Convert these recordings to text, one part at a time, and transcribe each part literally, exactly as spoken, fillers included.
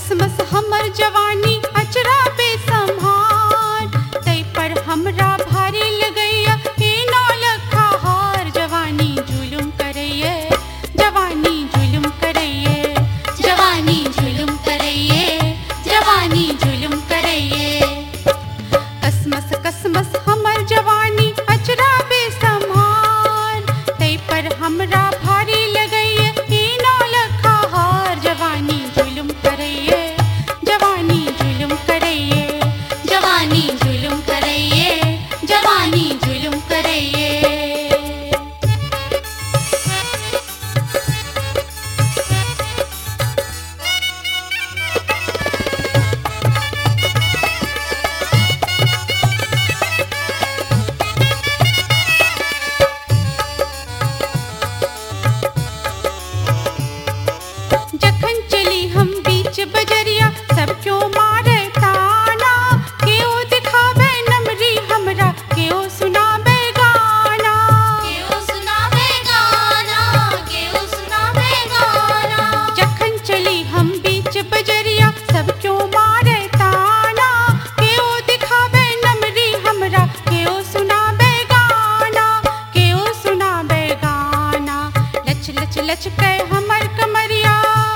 कसमस हमर जवानी अचरा बेसम्हार, तै पर हमरा भारी लगैया ए नौलखा हार। जवानी जुलुम करैये, जवानी जुलुम करैये, जवानी जुलुम करैये, जवानी जुलुम करैये। कसमस कसमस हमर जवानी अचरा बेसम्हार, तै पर हमरा भारी लगैये ए नौलखा हार। जवानी जुलुम करैये, जवानी जुलुम करैये, जवानी जुलुम करैये, जवानी जुलुम करैये। जखन चली हम बीच बजरिया सब क्यों मारे ताना, केओ दिखावे नमरी हमरा, केओ सुनावे गाना, केओ सुनावे गाना, केओ सुनावे गाना। जखन चली हम बीच बजरिया सब क्यों मारे ताना, केओ दिखावे नमरी हमरा, केओ सुनावे गाना, केओ सुनावे गाना। लच लच लच के हमर कमरिया,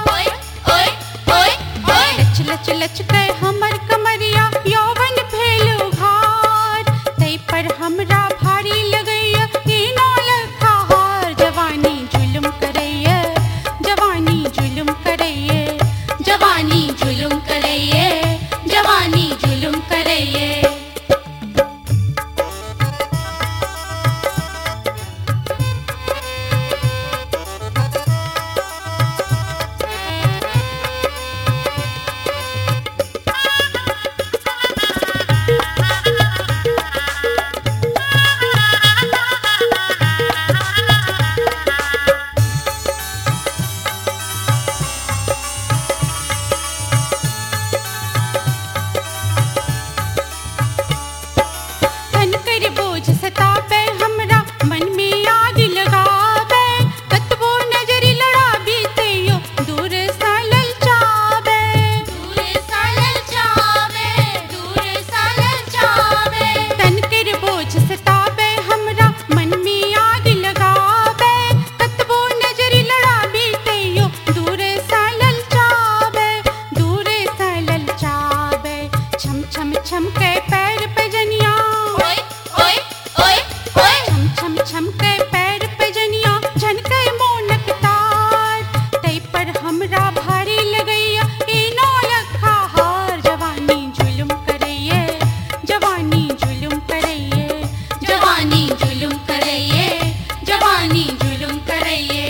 लच लच लच के हमर कमरिया, यौवन भेल उघार, तै पर हमरा भारी लगैया ए नौलखा हार। जवानी जुलुम करैये, जवानी जुलुम करैये, जवानी जुलुम करैये, जवानी जुलुम करैये। तन कर बोझ सतावे हमरा, मन में आग लगावे, कतबो नजरी लड़ाबी तैयो दूर सा ललचावे, दूर सा ललचावे, दूर सा ललचावे। तन कर बोझ सतावे हमरा, मन में आग लगावे, कतबो नजरी लड़ाबी तैयो दूर सा ललचावे, दूर सा ललचावे। छम छम छम के पैर पे जनिया, छम छम छम के पैर पे जनिया, झनके मोनक तार, तै पर हमरा भारी लगैया ए नौलखा हार। जवानी जुलुम करैये, जवानी जुलुम करैये, जवानी जुलुम करैये, जवानी जुलुम करैये।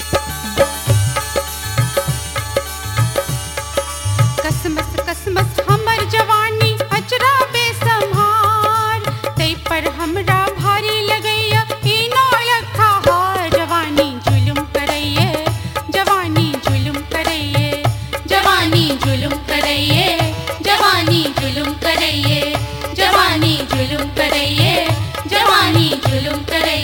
कसमस कसमस हमर जवानी अचरा बेसम्हार, तै पर हमरा भारी लगैया ए नौलखा हार। जवानी जुलुम करैये, जवानी जुलुम करैये, जवानी जुलुम करैये, जवानी जुलुम करैये, जवानी जुलुम करैये, जवानी जुलुम करैये।